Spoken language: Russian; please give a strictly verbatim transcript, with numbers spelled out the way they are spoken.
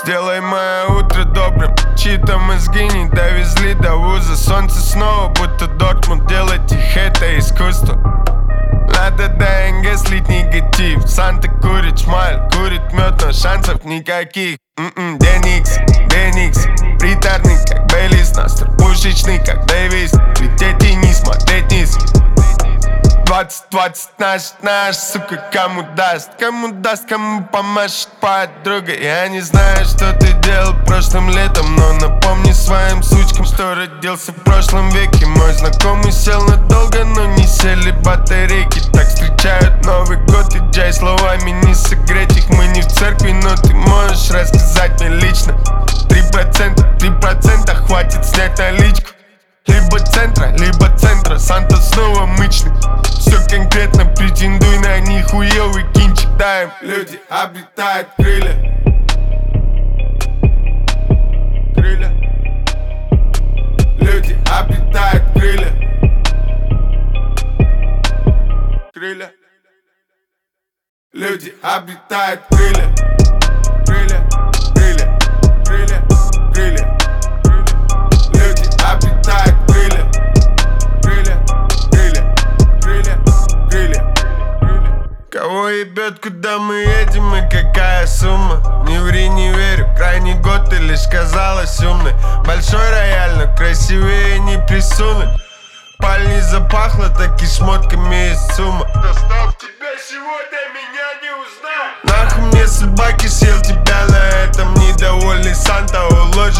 Сделай мое утро добрым. Чьи-то мозги не довезли до вуза. Солнце снова будто Дортмунд. Делать их это искусство. Надо до НГ слить негатив. Санта курит шмаль, курит мед, но шансов никаких. М-м, Деникс, Деникс, приторный как Бейлис. Настр пушечный как Дэвис. Лететь и не смотреть вниз. Двадцать, двадцать, наш, наш, сука, кому даст. Кому даст, кому помашет подруга. Я не знаю, что ты делал прошлым летом, но напомни своим сучкам, что родился в прошлом веке. Мой знакомый сел надолго, но не сели батарейки. Так встречают Новый год и джай. Словами не согреть их. Мы не в церкви, но ты можешь рассказать мне лично. Три процента, три процента хватит снять наличку. Либо центра, либо центра, Санта снова мычный. Все конкретно, претендуй на нихуевый кинчик. Дай им. Люди обретают крылья. Крылья. Люди обретают крылья. Крылья. Люди обретают крылья. Крылья, крылья, крылья, крылья. Люди обретают крылья. Крылья, крылья, крылья, крылья, крылья. Кого ебет, куда мы едем и какая сумма? Не ври, не верю, крайний год ты лишь казалась умной. Большой рояль, но красивее не присунуть. Паль не запахло, так и шмотками из сумма. Достал тебя сегодня, меня не узнать. Нахуй мне собаки, съел тебя на этом недовольный Санта. Уложь